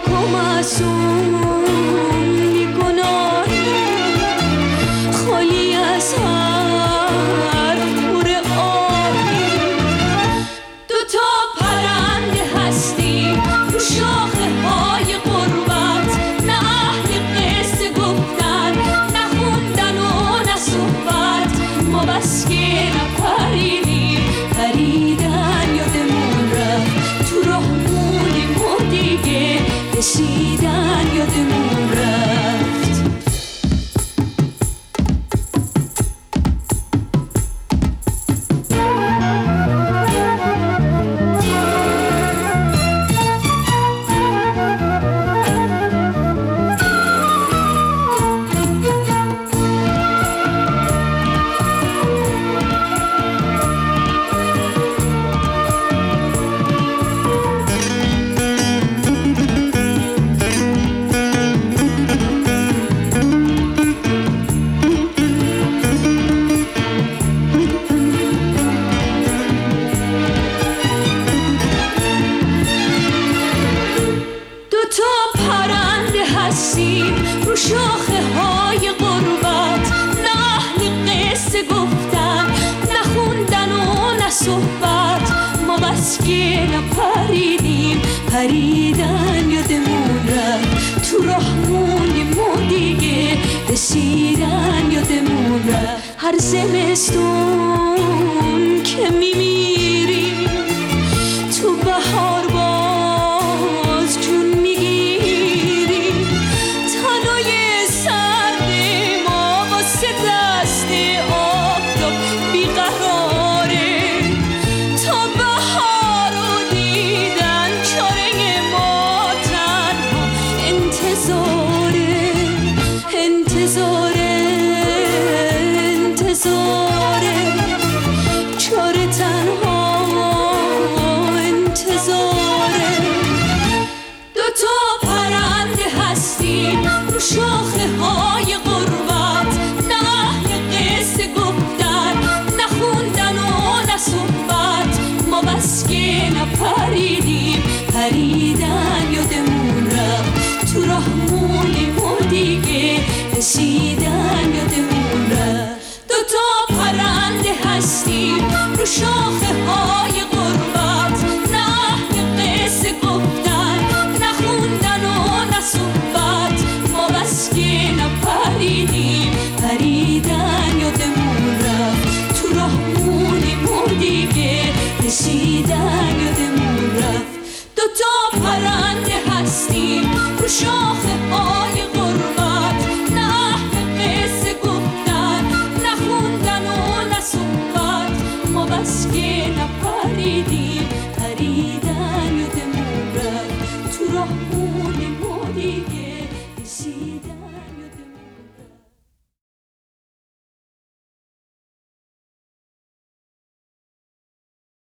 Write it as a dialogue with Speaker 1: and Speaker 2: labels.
Speaker 1: و معصوم بیگناهی، خالی از هر تور آهی. دوتا پرنده هستیم رو شاخه های غربت، نه اهل قصه گفتن نه خوندن و نه صحبت. ما بس که نپریدیم پریدن یادمون رفت، تو راه موندیم و دیگه رسیدن یادمون رفت. رو شاخه های غربت، نه اهل قصه گفتن نه خوندن و نه صحبت. ما بس که نپریدیم پریدن یادمون رفت، تو راه موندیم و دیگه رسیدن یادمون رفت. هر زمستون که میمیریم تو بهار باز جون میگیریم، تنای سرد ما واسه دست آفتاب بیقراره. تا بهار رو دیدن چاره ما تنها انتظاره، انتظاره، انتظاره، چاره تنها انتظاره. دوتا پرنده هستیم رو شاخه های غربت، نه اهل قصه گفتن نه خوندن و نه صحبت. ما بس که نپریدیم پریدن یادمون رفت، تو راه موندیم و دیگه رسیدن یادمون رفت. دوتا پرنده هستیم رو شاخه های غربت، نه اهل قصه گفتن نه خوندن و نه صحبت. ما بس که نپریدیم پریدن یادمون رفت، تو راه موندیم و دیگه رسیدن یادمون رفت. دوتا پرنده هستیم رو شاخه های غربت، نه اهل قصه گفتن نه خوندن و نه صحبت. ما بس که نپریدیم